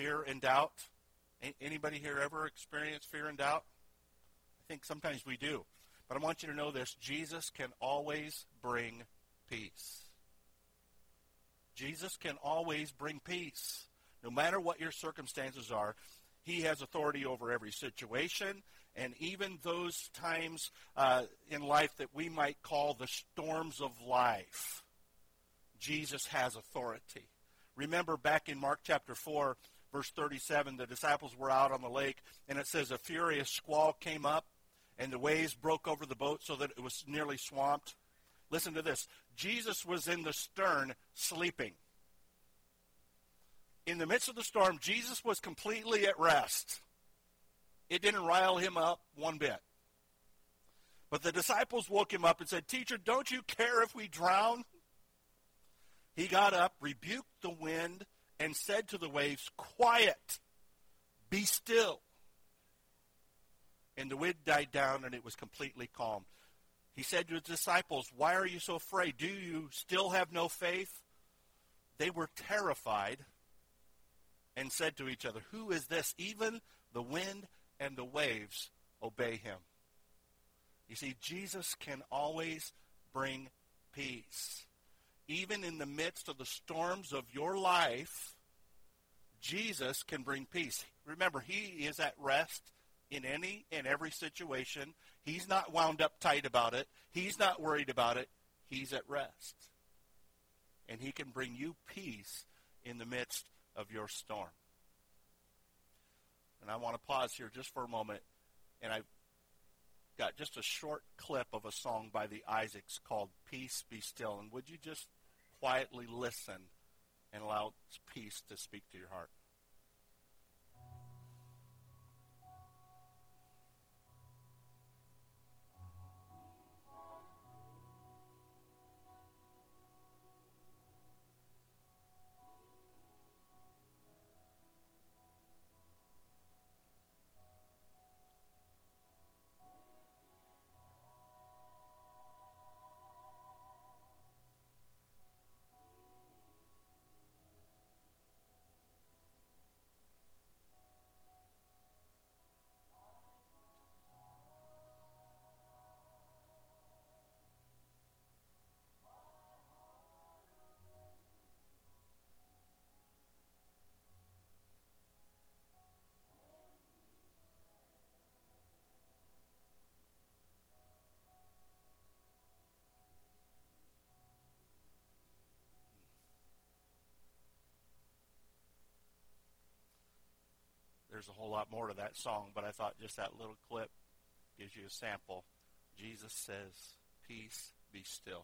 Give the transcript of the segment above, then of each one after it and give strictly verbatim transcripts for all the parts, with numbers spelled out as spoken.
Fear and doubt. Anybody here ever experienced fear and doubt? I think sometimes we do. But I want you to know this. Jesus can always bring peace. Jesus can always bring peace. No matter what your circumstances are, he has authority over every situation, and even those times uh, in life that we might call the storms of life, Jesus has authority. Remember back in Mark chapter four, verse thirty-seven, the disciples were out on the lake, and it says a furious squall came up, and the waves broke over the boat so that it was nearly swamped. Listen to this. Jesus was in the stern sleeping. In the midst of the storm, Jesus was completely at rest. It didn't rile him up one bit. But the disciples woke him up and said, "Teacher, don't you care if we drown?" He got up, rebuked the wind, and said to the waves, "Quiet, be still." And the wind died down, and it was completely calm. He said to his disciples, "Why are you so afraid? Do you still have no faith?" They were terrified and said to each other, "Who is this? Even the wind and the waves obey him." You see, Jesus can always bring peace. Even in the midst of the storms of your life, Jesus can bring peace. Remember, he is at rest in any and every situation. He's not wound up tight about it. He's not worried about it. He's at rest. And he can bring you peace in the midst of your storm. And I want to pause here just for a moment, and I've got just a short clip of a song by the Isaacs called "Peace Be Still." And would you just quietly listen and allow peace to speak to your heart? There's a whole lot more to that song, but I thought just that little clip gives you a sample. Jesus says, "Peace be still."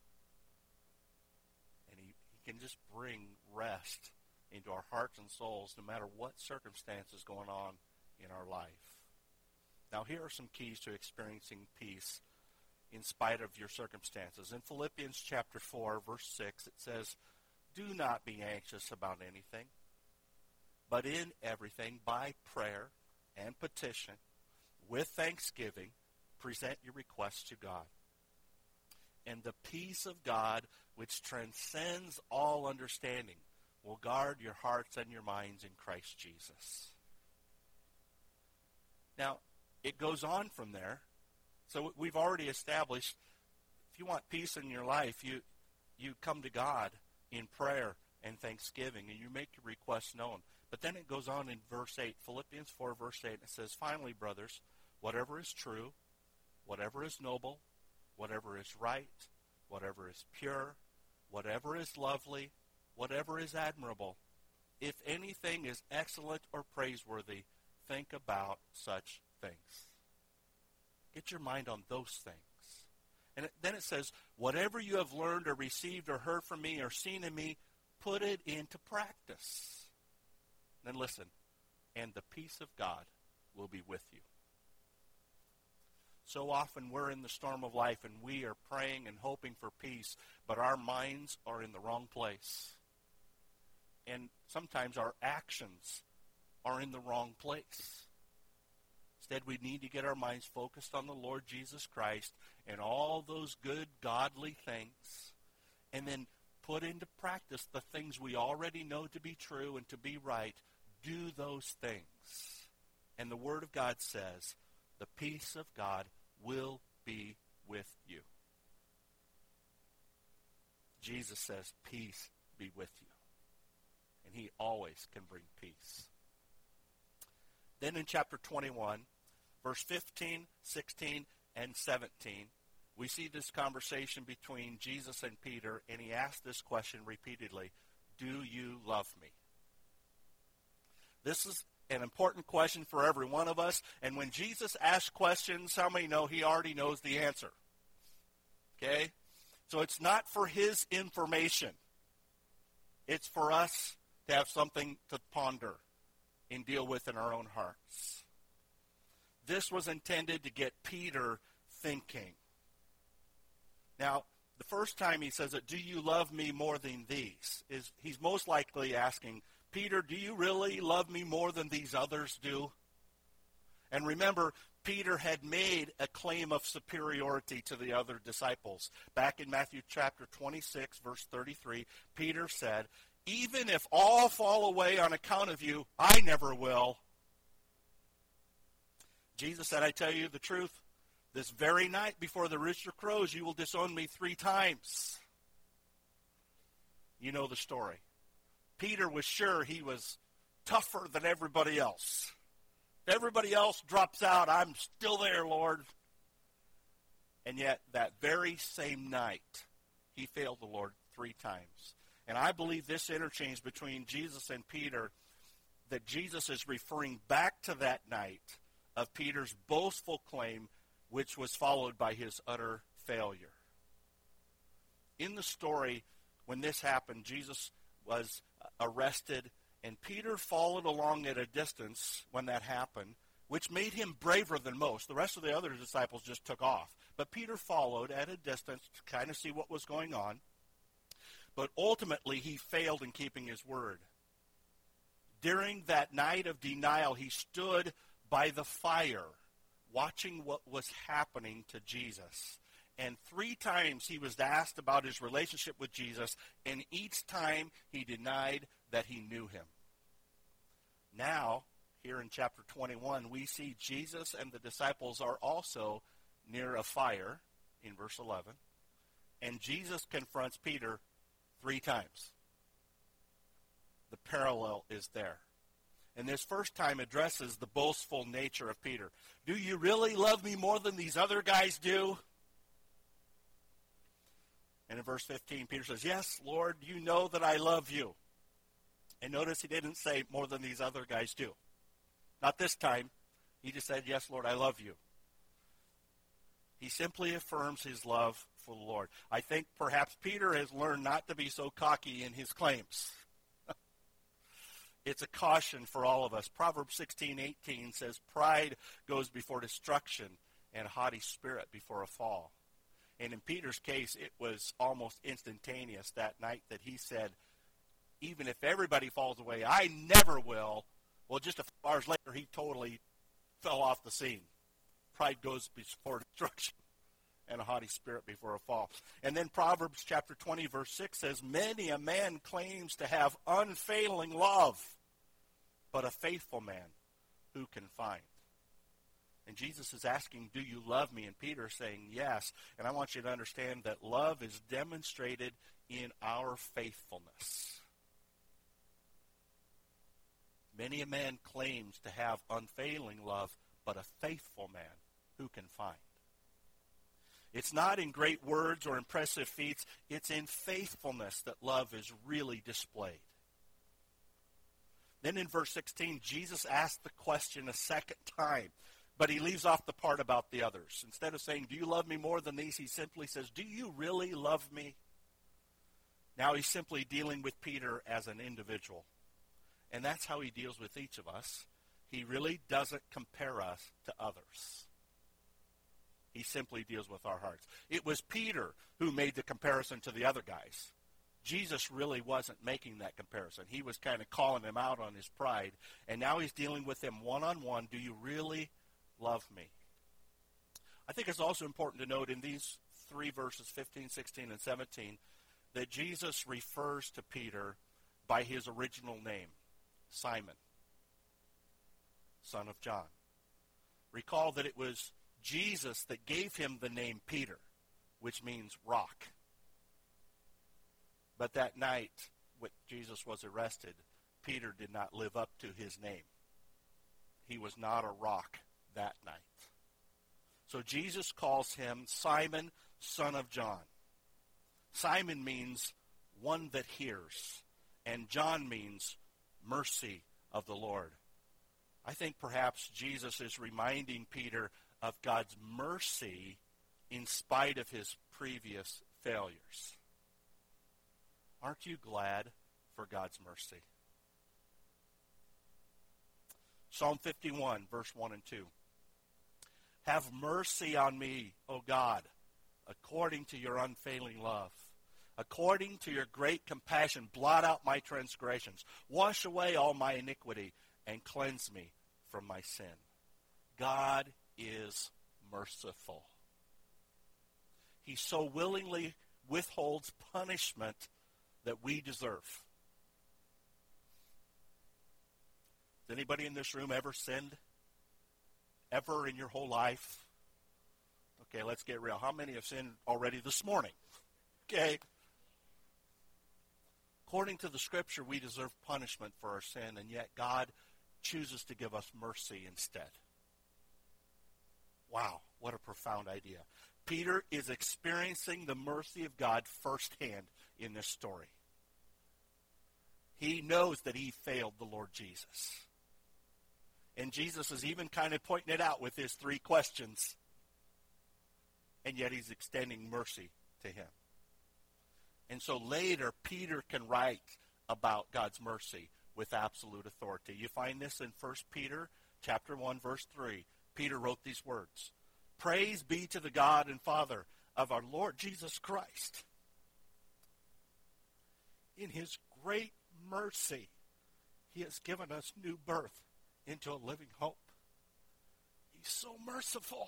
And he, he can just bring rest into our hearts and souls no matter what circumstance is going on in our life. Now, here are some keys to experiencing peace in spite of your circumstances. In Philippians chapter four, verse six, it says, "Do not be anxious about anything, but in everything, by prayer and petition, with thanksgiving, present your requests to God. And the peace of God, which transcends all understanding, will guard your hearts and your minds in Christ Jesus." Now, it goes on from there. So we've already established, if you want peace in your life, you, you come to God in prayer and thanksgiving, and you make your requests known. But then it goes on in verse eight, Philippians four, verse eight, and it says, "Finally, brothers, whatever is true, whatever is noble, whatever is right, whatever is pure, whatever is lovely, whatever is admirable, if anything is excellent or praiseworthy, think about such things." Get your mind on those things. And it, then it says, "Whatever you have learned or received or heard from me or seen in me, put it into practice." Then listen, "And the peace of God will be with you." So often we're in the storm of life and we are praying and hoping for peace, but our minds are in the wrong place. And sometimes our actions are in the wrong place. Instead, we need to get our minds focused on the Lord Jesus Christ and all those good, godly things, and then put into practice the things we already know to be true and to be right do those things. And the Word of God says, the peace of God will be with you. Jesus says, peace be with you. And he always can bring peace. Then in chapter twenty-one, verse fifteen, sixteen, and seventeen, we see this conversation between Jesus and Peter, and he asked this question repeatedly, do you love me? This is an important question for every one of us, and when Jesus asks questions, how many know he already knows the answer? Okay? So it's not for his information. It's for us to have something to ponder and deal with in our own hearts. This was intended to get Peter thinking. Now, the first time he says it, do you love me more than these? Is he's most likely asking, Peter, do you really love me more than these others do? And remember, Peter had made a claim of superiority to the other disciples. Back in Matthew chapter twenty-six, verse thirty-three, Peter said, even if all fall away on account of you, I never will. Jesus said, I tell you the truth, this very night before the rooster crows, you will disown me three times. You know the story. Peter was sure he was tougher than everybody else. If everybody else drops out, I'm still there, Lord. And yet, that very same night, he failed the Lord three times. And I believe this interchange between Jesus and Peter, that Jesus is referring back to that night of Peter's boastful claim, which was followed by his utter failure. In the story, when this happened, Jesus was arrested, and Peter followed along at a distance when that happened, which made him braver than most. The rest of the other disciples just took off. But Peter followed at a distance to kind of see what was going on. But ultimately, he failed in keeping his word. During that night of denial, he stood by the fire, watching what was happening to Jesus. And three times he was asked about his relationship with Jesus, and each time he denied that he knew him. Now, here in chapter twenty-one, we see Jesus and the disciples are also near a fire, in verse eleven, and Jesus confronts Peter three times. The parallel is there. And this first time addresses the boastful nature of Peter. Do you really love me more than these other guys do? And in verse fifteen, Peter says, yes, Lord, you know that I love you. And notice he didn't say more than these other guys do. Not this time. He just said, yes, Lord, I love you. He simply affirms his love for the Lord. I think perhaps Peter has learned not to be so cocky in his claims. It's a caution for all of us. Proverbs sixteen eighteen says, pride goes before destruction and a haughty spirit before a fall. And in Peter's case, it was almost instantaneous that night that he said, even if everybody falls away, I never will. Well, just a few hours later, he totally fell off the scene. Pride goes before destruction and a haughty spirit before a fall. And then Proverbs chapter twenty, verse six says, many a man claims to have unfailing love, but a faithful man who can find? And Jesus is asking, do you love me? And Peter is saying, yes. And I want you to understand that love is demonstrated in our faithfulness. Many a man claims to have unfailing love, but a faithful man who can find? It's not in great words or impressive feats. It's in faithfulness that love is really displayed. Then in verse sixteen, Jesus asked the question a second time, but he leaves off the part about the others. Instead of saying, do you love me more than these, he simply says, do you really love me? Now he's simply dealing with Peter as an individual. And that's how he deals with each of us. He really doesn't compare us to others. He simply deals with our hearts. It was Peter who made the comparison to the other guys. Jesus really wasn't making that comparison. He was kind of calling him out on his pride. And now he's dealing with him one-on-one. Do you really love me? I think it's also important to note in these three verses, fifteen, sixteen, and seventeen, that Jesus refers to Peter by his original name, Simon. son of John. Recall that it was Jesus that gave him the name Peter, which means rock. But that night, when Jesus was arrested, Peter did not live up to his name. He was not a rock that night. So Jesus calls him Simon, son of John. Simon means one that hears, and John means mercy of the Lord. I think perhaps Jesus is reminding Peter of God's mercy in spite of his previous failures. Aren't you glad for God's mercy? Psalm fifty-one, verse one and two. Have mercy on me, O God, according to your unfailing love. According to your great compassion, blot out my transgressions. Wash away all my iniquity and cleanse me from my sin. God is merciful. He so willingly withholds punishment that we deserve. Has anybody in this room ever sinned? Ever in your whole life? Okay, let's get real. How many have sinned already this morning? Okay. According to the Scripture, we deserve punishment for our sin, and yet God chooses to give us mercy instead. Wow, what a profound idea. Peter is experiencing the mercy of God firsthand in this story. He knows that he failed the Lord Jesus. And Jesus is even kind of pointing it out with his three questions. And yet he's extending mercy to him. And so later, Peter can write about God's mercy with absolute authority. You find this in First Peter chapter one, verse three. Peter wrote these words. Praise be to the God and Father of our Lord Jesus Christ. In his great mercy, he has given us new birth into a living hope. He's so merciful.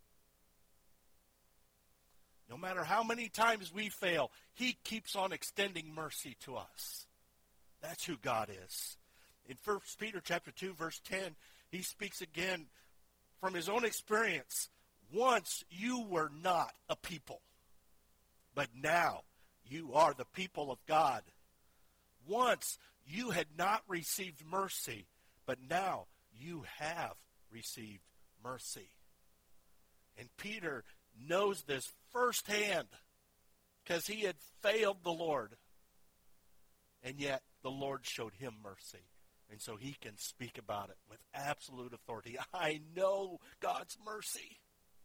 No matter how many times we fail, he keeps on extending mercy to us. That's who God is. In First Peter chapter two, verse ten, he speaks again from his own experience. Once you were not a people, but now you are the people of God. Once you had not received mercy, but now you have received mercy. And Peter knows this firsthand because he had failed the Lord. And yet the Lord showed him mercy. And so he can speak about it with absolute authority. I know God's mercy.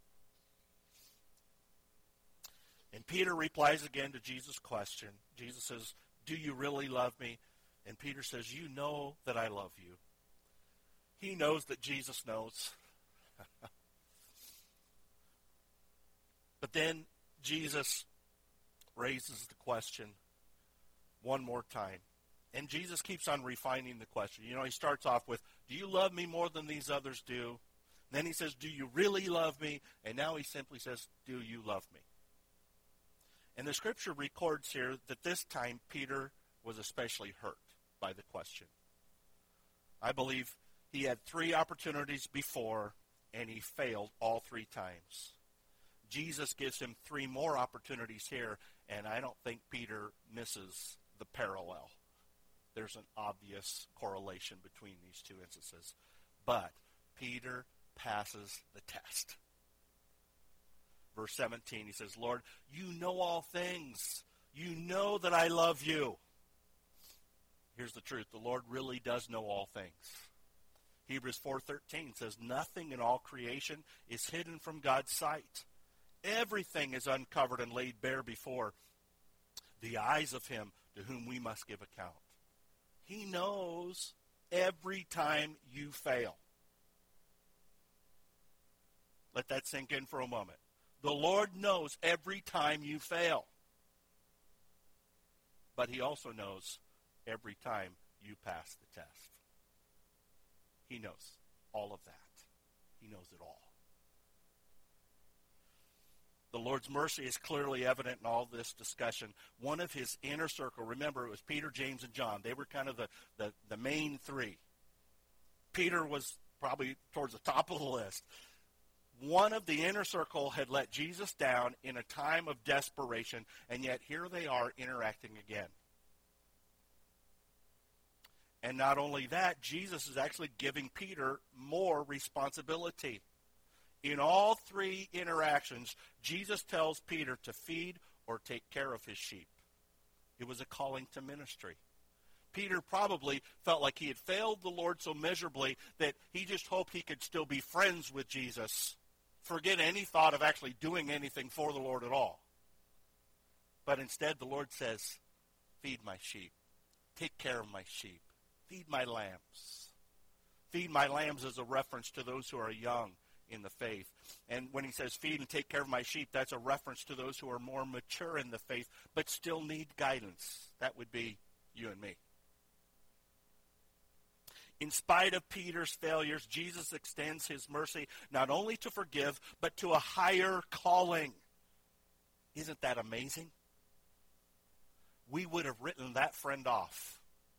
And Peter replies again to Jesus' question. Jesus says, do you really love me? And Peter says, you know that I love you. He knows that Jesus knows. But then Jesus raises the question one more time. And Jesus keeps on refining the question. You know, he starts off with, do you love me more than these others do? And then he says, do you really love me? And now he simply says, do you love me? And the Scripture records here that this time Peter was especially hurt by the question. I believe he had three opportunities before, and he failed all three times. Jesus gives him three more opportunities here, and I don't think Peter misses the parallel. There's an obvious correlation between these two instances. But Peter passes the test. Verse seventeen, he says, Lord, you know all things. You know that I love you. Here's the truth. The Lord really does know all things. Hebrews four thirteen says, nothing in all creation is hidden from God's sight. Everything is uncovered and laid bare before the eyes of him to whom we must give account. He knows every time you fail. Let that sink in for a moment. The Lord knows every time you fail. But he also knows every time you pass the test. He knows all of that. He knows it all. The Lord's mercy is clearly evident in all this discussion. One of his inner circle, remember, it was Peter, James, and John. They were kind of the, the, the main three. Peter was probably towards the top of the list. One of the inner circle had let Jesus down in a time of desperation, and yet here they are interacting again. And not only that, Jesus is actually giving Peter more responsibility. In all three interactions, Jesus tells Peter to feed or take care of his sheep. It was a calling to ministry. Peter probably felt like he had failed the Lord so miserably that he just hoped he could still be friends with Jesus. Forget any thought of actually doing anything for the Lord at all. But instead, the Lord says, feed my sheep. Take care of my sheep. Feed my lambs. Feed my lambs is a reference to those who are young in the faith. And when he says feed and take care of my sheep, that's a reference to those who are more mature in the faith, but still need guidance. That would be you and me. In spite of Peter's failures, Jesus extends his mercy not only to forgive, but to a higher calling. Isn't that amazing? We would have written that friend off.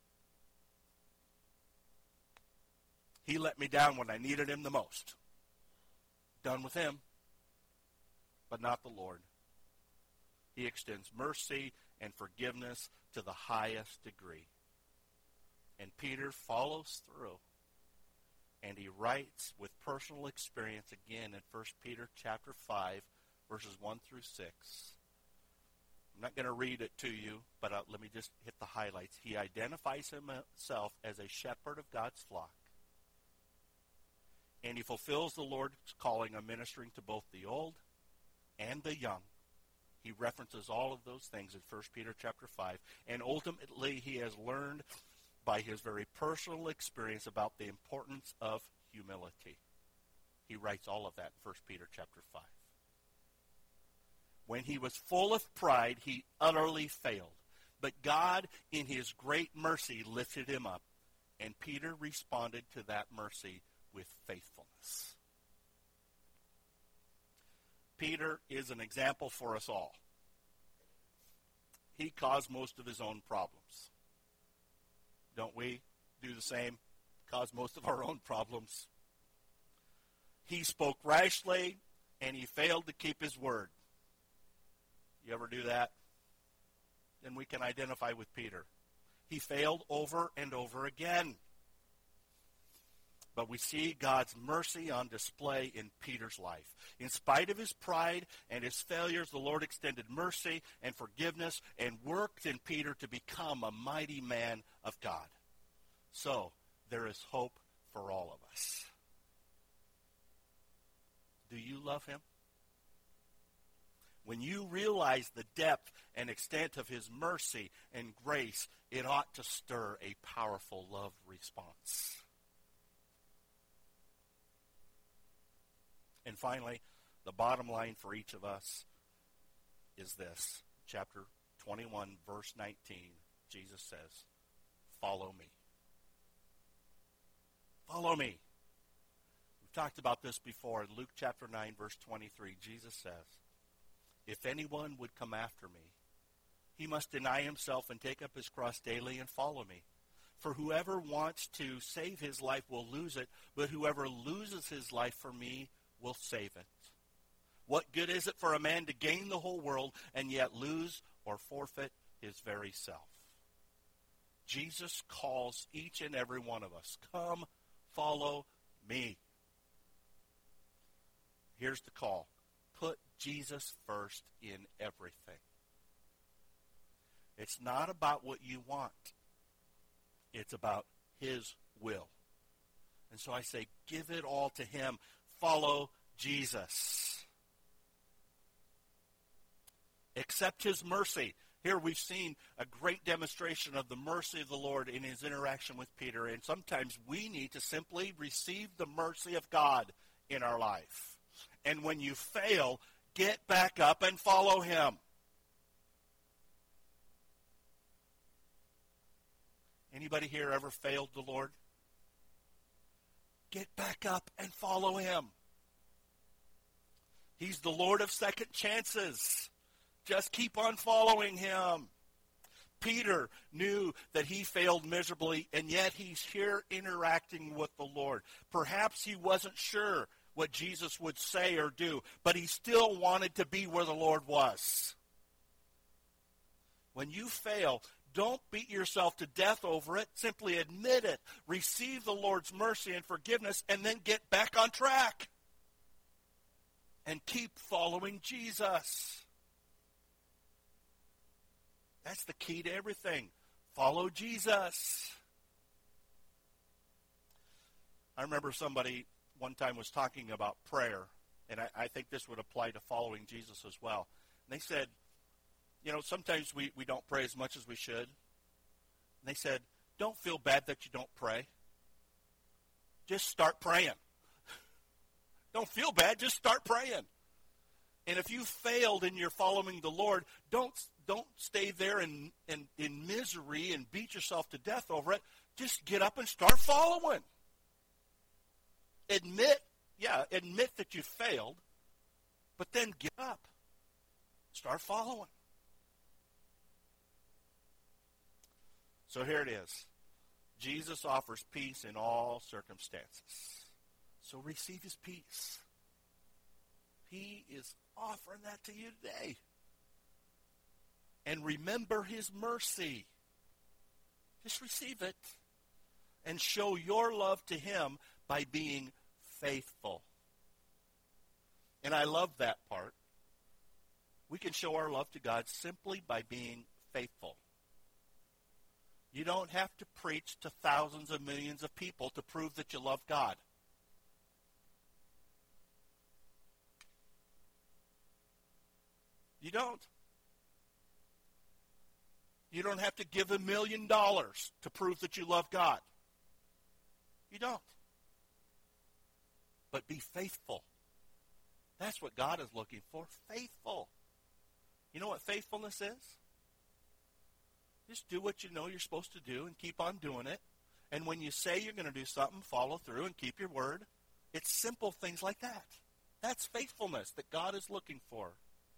He let me down when I needed him the most. Done with him, but not the Lord. He extends mercy and forgiveness to the highest degree. And Peter follows through, and he writes with personal experience again in First Peter chapter five, verses one through six. I'm not going to read it to you, but uh, let me just hit the highlights. He identifies himself as a shepherd of God's flock. And he fulfills the Lord's calling of ministering to both the old and the young. He references all of those things in First Peter chapter five. And ultimately, he has learned by his very personal experience about the importance of humility. He writes all of that in First Peter chapter five. When he was full of pride, he utterly failed. But God, in his great mercy, lifted him up. And Peter responded to that mercy with faithfulness. Peter is an example for us all. He caused most of his own problems. Don't we do the same? Cause most of our own problems. He spoke rashly, and he failed to keep his word. You ever do that? Then we can identify with Peter. He failed over and over again. But we see God's mercy on display in Peter's life. In spite of his pride and his failures, the Lord extended mercy and forgiveness and worked in Peter to become a mighty man of God. So, there is hope for all of us. Do you love him? When you realize the depth and extent of his mercy and grace, it ought to stir a powerful love response. And finally, the bottom line for each of us is this. Chapter twenty-one, verse nineteen, Jesus says, follow me. Follow me. We've talked about this before. In Luke chapter nine, verse twenty-three, Jesus says, if anyone would come after me, he must deny himself and take up his cross daily and follow me. For whoever wants to save his life will lose it, but whoever loses his life for me will save it. What good is it for a man to gain the whole world and yet lose or forfeit his very self? Jesus calls each and every one of us, come, follow me. Here's the call. Put Jesus first in everything. It's not about what you want. It's about his will. And so I say, give it all to him. Follow Jesus. Accept his mercy. Here we've seen a great demonstration of the mercy of the Lord in his interaction with Peter. And sometimes we need to simply receive the mercy of God in our life. And when you fail, get back up and follow him. Anybody here ever failed the Lord? Get back up and follow him. He's the Lord of second chances. Just keep on following him. Peter knew that he failed miserably, and yet he's here interacting with the Lord. Perhaps he wasn't sure what Jesus would say or do, but he still wanted to be where the Lord was. When you fail, don't beat yourself to death over it. Simply admit it. Receive the Lord's mercy and forgiveness, and then get back on track. And keep following Jesus. That's the key to everything. Follow Jesus. I remember somebody one time was talking about prayer, and I, I think this would apply to following Jesus as well. And they said, you know, sometimes we, we don't pray as much as we should. And they said, don't feel bad that you don't pray. Just start praying. Don't feel bad, just start praying. And if you failed in your following the Lord, don't don't stay there in, in, in misery and beat yourself to death over it. Just get up and start following. Admit, yeah, admit that you failed, but then get up. Start following. So here it is. Jesus offers peace in all circumstances. So receive his peace. He is offering that to you today. And remember his mercy. Just receive it. And show your love to him by being faithful. And I love that part. We can show our love to God simply by being faithful. You don't have to preach to thousands of millions of people to prove that you love God. You don't. You don't have to give a million dollars to prove that you love God. You don't. But be faithful. That's what God is looking for. Faithful. You know what faithfulness is? Just do what you know you're supposed to do and keep on doing it. And when you say you're going to do something, follow through and keep your word. It's simple things like that. That's faithfulness that God is looking for.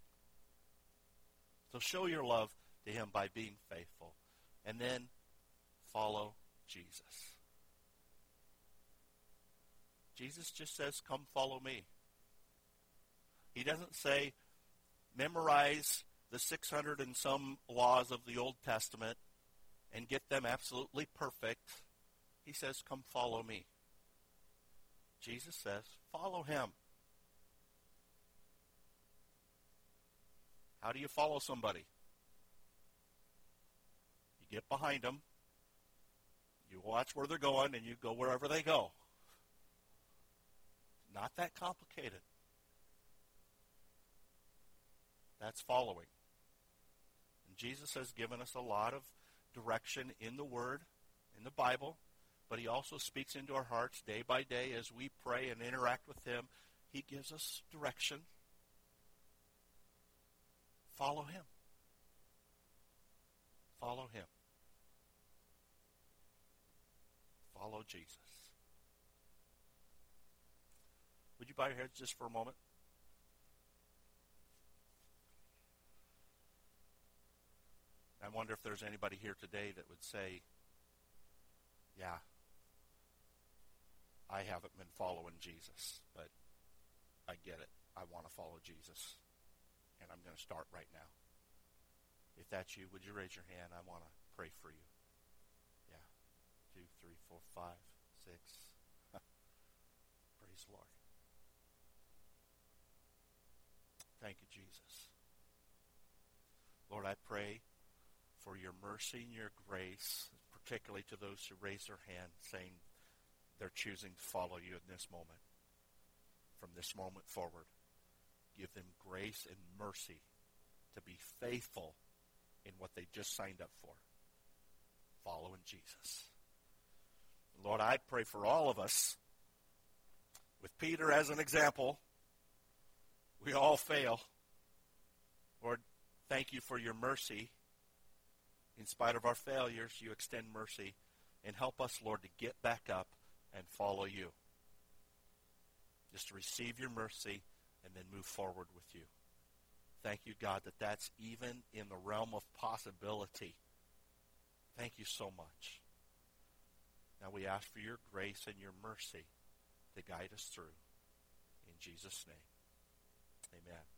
So show your love to him by being faithful. And then follow Jesus. Jesus just says, come follow me. He doesn't say, memorize the six hundred and some laws of the Old Testament and get them absolutely perfect. He says, come follow me. Jesus says, follow him. How do you follow somebody? You get behind them, you watch where they're going, and you go wherever they go. Not that complicated. That's following. And Jesus has given us a lot of direction in the Word, in the Bible, but he also speaks into our hearts day by day as we pray and interact with him. He gives us direction. Follow him. Follow him. Follow Jesus. Would you bow your heads just for a moment? I wonder if there's anybody here today that would say, yeah, I haven't been following Jesus, but I get it. I want to follow Jesus, and I'm going to start right now. If that's you, would you raise your hand? I want to pray for you. Yeah. Two, three, four, five, six. Praise the Lord. Thank you, Jesus. Lord, I pray for your mercy and your grace, particularly to those who raise their hand saying they're choosing to follow you in this moment. From this moment forward, give them grace and mercy to be faithful in what they just signed up for. Following Jesus. Lord, I pray for all of us. With Peter as an example, we all fail. Lord, thank you for your mercy. In spite of our failures, you extend mercy. And help us, Lord, to get back up and follow you. Just to receive your mercy and then move forward with you. Thank you, God, that that's even in the realm of possibility Thank you so much. Now we ask for your grace and your mercy to guide us through. In Jesus' name, amen.